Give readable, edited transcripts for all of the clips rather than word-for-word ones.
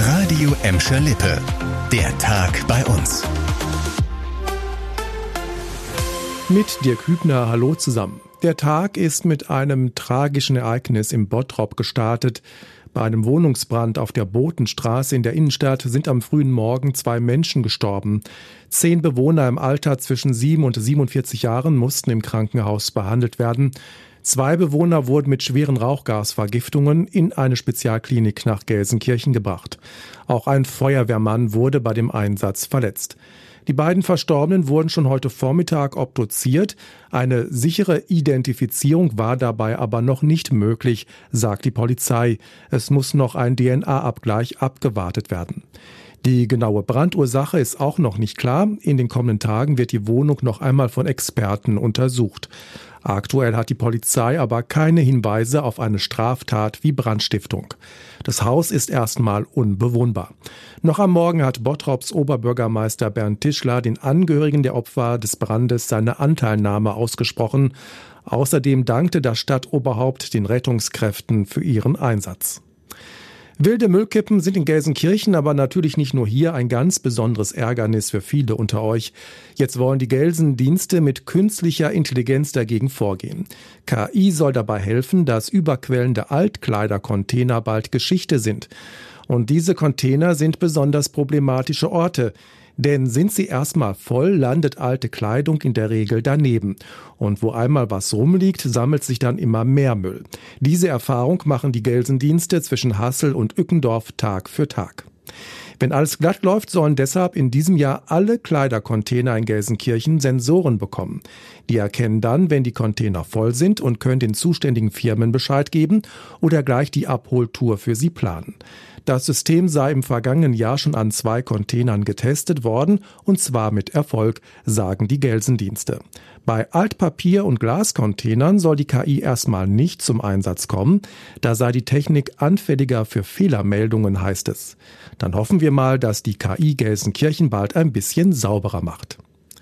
Radio Emscher Lippe. Der Tag bei uns. Mit Dirk Hübner, hallo zusammen. Der Tag ist mit einem tragischen Ereignis im Bottrop gestartet. Bei einem Wohnungsbrand auf der Botenstraße in der Innenstadt sind am frühen Morgen 2 Menschen gestorben. 10 Bewohner im Alter zwischen 7 und 47 Jahren mussten im Krankenhaus behandelt werden. 2 Bewohner wurden mit schweren Rauchgasvergiftungen in eine Spezialklinik nach Gelsenkirchen gebracht. Auch ein Feuerwehrmann wurde bei dem Einsatz verletzt. Die beiden Verstorbenen wurden schon heute Vormittag obduziert. Eine sichere Identifizierung war dabei aber noch nicht möglich, sagt die Polizei. Es muss noch ein DNA-Abgleich abgewartet werden. Die genaue Brandursache ist auch noch nicht klar. In den kommenden Tagen wird die Wohnung noch einmal von Experten untersucht. Aktuell hat die Polizei aber keine Hinweise auf eine Straftat wie Brandstiftung. Das Haus ist erstmal unbewohnbar. Noch am Morgen hat Bottrops Oberbürgermeister Bernd Tischler den Angehörigen der Opfer des Brandes seine Anteilnahme ausgesprochen. Außerdem dankte das Stadtoberhaupt den Rettungskräften für ihren Einsatz. Wilde Müllkippen sind in Gelsenkirchen aber natürlich nicht nur hier ein ganz besonderes Ärgernis für viele unter euch. Jetzt wollen die Gelsendienste mit künstlicher Intelligenz dagegen vorgehen. KI soll dabei helfen, dass überquellende Altkleidercontainer bald Geschichte sind. Und diese Container sind besonders problematische Orte. Denn sind sie erstmal voll, landet alte Kleidung in der Regel daneben. Und wo einmal was rumliegt, sammelt sich dann immer mehr Müll. Diese Erfahrung machen die Gelsendienste zwischen Hassel und Ückendorf Tag für Tag. Wenn alles glatt läuft, sollen deshalb in diesem Jahr alle Kleidercontainer in Gelsenkirchen Sensoren bekommen. Die erkennen dann, wenn die Container voll sind und können den zuständigen Firmen Bescheid geben oder gleich die Abholtour für sie planen. Das System sei im vergangenen Jahr schon an 2 Containern getestet worden, und zwar mit Erfolg, sagen die Gelsendienste. Bei Altpapier- und Glascontainern soll die KI erstmal nicht zum Einsatz kommen. Da sei die Technik anfälliger für Fehlermeldungen, heißt es. Dann hoffen wir mal, dass die KI Gelsenkirchen bald ein bisschen sauberer macht.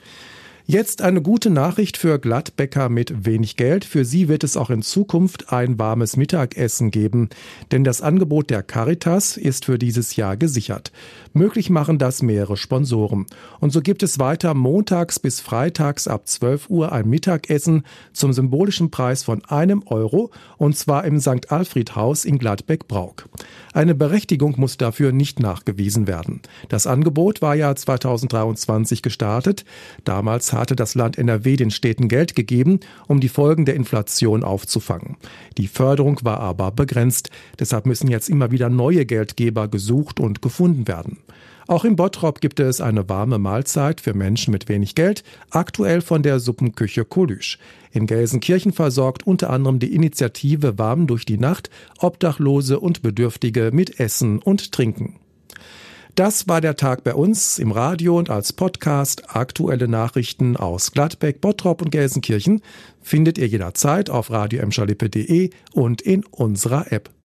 Jetzt eine gute Nachricht für Gladbecker mit wenig Geld. Für sie wird es auch in Zukunft ein warmes Mittagessen geben. Denn das Angebot der Caritas ist für dieses Jahr gesichert. Möglich machen das mehrere Sponsoren. Und so gibt es weiter montags bis freitags ab 12 Uhr ein Mittagessen zum symbolischen Preis von €1. Und zwar im St. Alfred Haus in Gladbeck-Brauk. Eine Berechtigung muss dafür nicht nachgewiesen werden. Das Angebot war ja 2023 gestartet. Damals hatte das Land NRW den Städten Geld gegeben, um die Folgen der Inflation aufzufangen. Die Förderung war aber begrenzt. Deshalb müssen jetzt immer wieder neue Geldgeber gesucht und gefunden werden. Auch in Bottrop gibt es eine warme Mahlzeit für Menschen mit wenig Geld, aktuell von der Suppenküche Kolüsch. In Gelsenkirchen versorgt unter anderem die Initiative Warm durch die Nacht Obdachlose und Bedürftige mit Essen und Trinken. Das war der Tag bei uns im Radio und als Podcast. Aktuelle Nachrichten aus Gladbeck, Bottrop und Gelsenkirchen findet ihr jederzeit auf radioemscherlippe.de und in unserer App.